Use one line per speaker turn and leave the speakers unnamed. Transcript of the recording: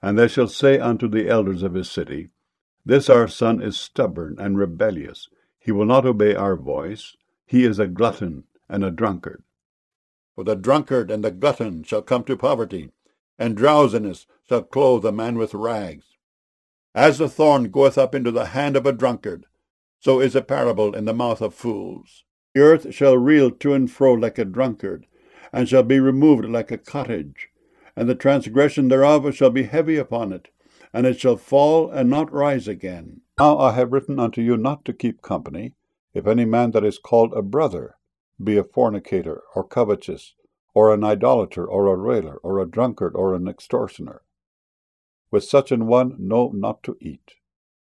And they shall say unto the elders of his city, This our son is stubborn and rebellious. He will not obey our voice. He is a glutton and a drunkard. For the drunkard and the glutton shall come to poverty, and drowsiness shall clothe a man with rags. As the thorn goeth up into the hand of a drunkard, so is a parable in the mouth of fools. The earth shall reel to and fro like a drunkard, and shall be removed like a cottage, and the transgression thereof shall be heavy upon it, and it shall fall and not rise again. Now I have written unto you not to keep company, if any man that is called a brother be a fornicator, or covetous, or an idolater, or a railer, or a drunkard, or an extortioner. With such an one know not to eat.